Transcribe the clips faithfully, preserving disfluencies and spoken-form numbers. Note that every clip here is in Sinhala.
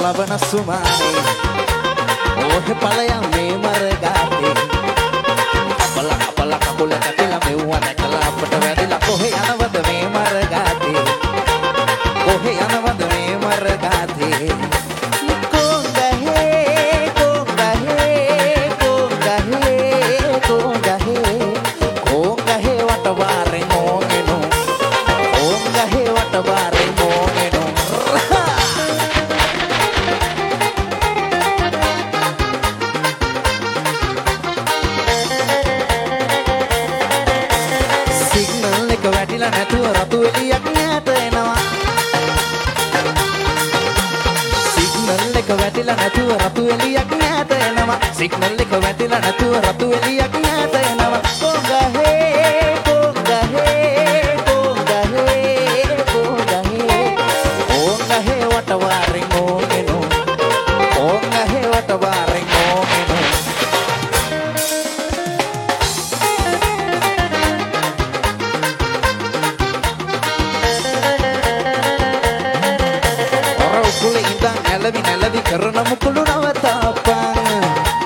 ලබන සුමානේ ඕහෙ පලයන් මේ මරගාතේ අපල අපල කකුල කැපිලා මෙව්ව නැකලා අපට වැදිලා කොහේ යනවද මේ මරගාතේ කොහේ යනවද මේ මරගාතේ නැතුව රතු එලියක් නෑට එනවා සිග්නල් එක වැටිලා නැතුව රතු එලියක් නෑට එනවා සිග්නල් එක වැටිලා නැතුව රතු එලියක් නෑට එනවා කොංගහේ කොංගහේ කොංගහේ කොංගහේ කොංගහේ වටවාරින් ඕගෙනෝ කොංගහේ වටවාරින් ඕගෙනෝ නැලවි නැලවි කරන මුකුළු නවතාපන්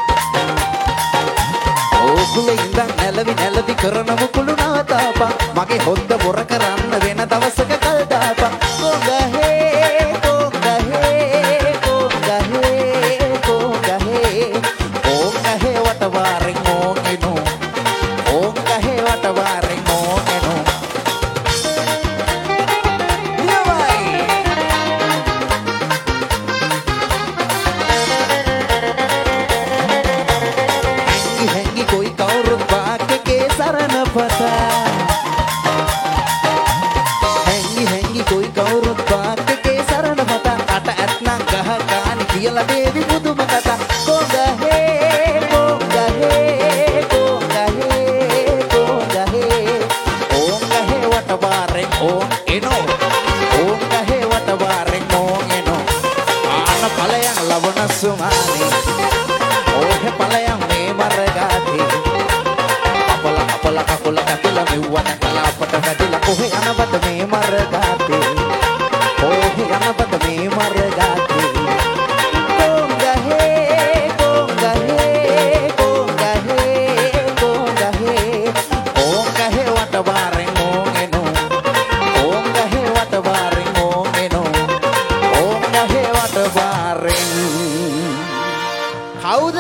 ඕකුල ඉඳන් නැලවි නැලවි කරන මුකුළු නවතාපන් මගේ හොද්ද බොර කරන්න වෙන දවසක කල් දාපන් කොංගහේ කොංගහේ කොංගහේ කොංගහේ කොංගහේ වටවාරින් ඕගෙනෝ කොංගහේ වටවාරින් ඕගෙනෝ හැංගි හැංගි කොයි කවුරුත් පාක්කේ සරණ පතා අට ඇත්නම් ගහ ගානි කියලා දේවි බුදුම කතා කොංගහේ කොංගහේ කොංගහේ කොංගහේ කොංගහේ වටවාරෙන් ඕන් එනෝ කොංගහේ වටවාරෙන් ඕන් එනෝ ආන පලයන් ලබන සුමානේ ඕහෙ පලයන් මේ මරගාතේ අපල අපල කකුල කැපිලා මෙව්ව නැකලා අපට වැදිලා කොහේ යනවද මේ මරගාතේ කොහේ යනවද මේ මරගාතේ කොංගහේ කොංගහේ කොංගහේ කොංගහේ කොංගහේ වටවාරෙන් ඕගෙනෝ කොංගහේ වටවාරෙන් ඕගෙනෝ කොංගහේ වටවාරෙන් කවුද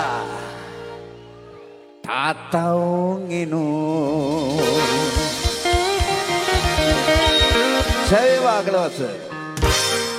තාත්තෝගෙනෝ ජය වාගලවස